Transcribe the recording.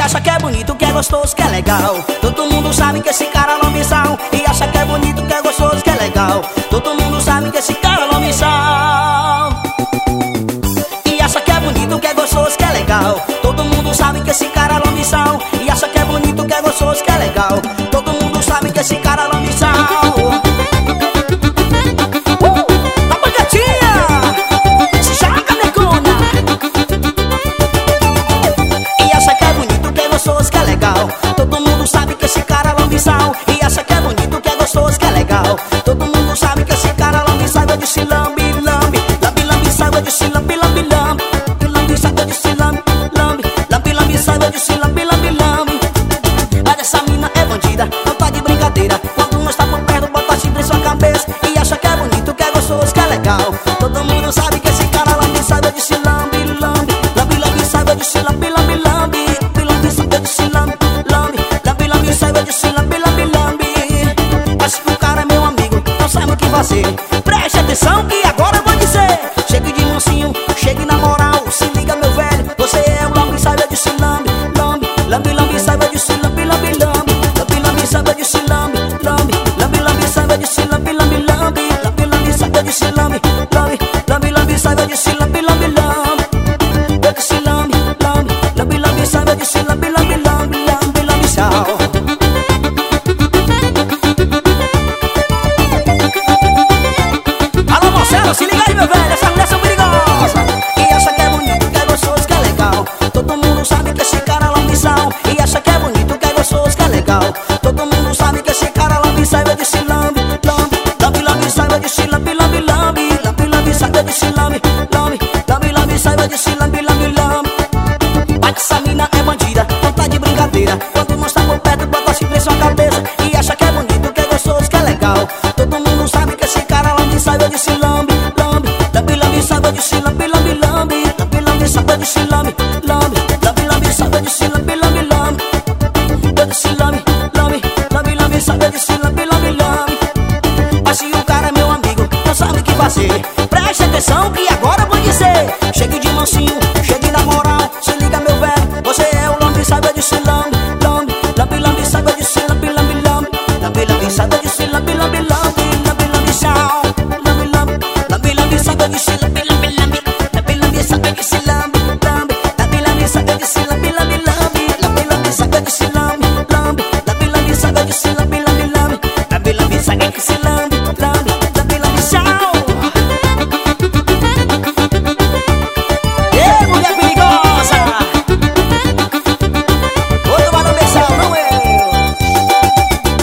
acha que é bonito, que é gostoso, que é legal. Todo mundo sabe que esse cara é lambisão. E acha que é bonito, que é gostoso, que é legal. Todo mundo sabe que esse cara é lambisão. E acha que é bonito, que é gostoso, que é legal. Todo mundo sabe que esse cara é lambisão. E acha que é bonito, que é gostoso, que é legal. Todo mundo sabe que esse cara é lambisão. Todo mundo sabe que esse cara é lambisão. E acha que é bonito, que é gostoso, que é legal. Todo mundo sabe que esse cara é lambisão. Eu disse lambi, lambi, lambi, lambição. Eu disse lambi, lambi, lambi, lambição. Eu disse lambi, lambi, lambi, lambição. Eu disse lambi, lambi, lambi. Mas essa mina é bandida, não tá de brincadeira. Quando nós tá por perto, bota chifre em sua cabeça. E acha que é bonito, que é gostoso, que é legal. Todo mundo sabe que esse cara é lambisão. Eu disse lambi, lambi, lambi, lambição. Eu disse lambi, lambi, lambi, lambição. Eu disse lambi, eu disse lambi, lambi, lambi. Mas que o cara é meu amigo, não sabe o que fazer. Preste atenção que agora eu vou dizer. Chegue de mansinho, chegue na moral. Se liga meu velho, você é o lambi, sabe? Eu disse lambi, lambi, lambi, lambi, sabe? Eu disse lambi, lambi, lambi, lambi, lambi, sabe? Eu disse lambi, lambi, lambi, lambi, sabe? Eu disse lambi, lambi, lambi, lambi, lambi, sabe? Eu disse lambi, lambi, lambi, lambi, sabe? Eu disse lambi, lambi, lambi. Eu disse lambi, lambi, lambi, lambi, sabe? Eu disse lambi, lambi, lambi, lambi, lambi, sabe? Se liga aí meu velho, essa mulher são perigosa. E acha que é bonito, que é gostoso, que é legal. Todo mundo sabe que esse cara é lambisão. E acha que é bonito, que é gostoso, que é legal. Todo mundo sabe que esse cara é lambisão. Eu disse lambi, lambi, lambi, lambição. Eu disse lambi, lambi, lambi, lambi, lambição. Eu disse lambi, lambi, lambi, lambição. Eu disse lambi, lambi, lambi. Mas essa mina é bandida, não tá de brincadeira. Quando nós tá por perto, bota chifre em sua cabeça. E acha que é bonito, que é gostoso, que é legal. Todo mundo sabe que esse cara é lambisão. Eu disse lambi, lambi, lambi, lambi, sabe? Eu disse lambi, lambi, lambi, lambi, lambi, sabe? Eu disse lambi,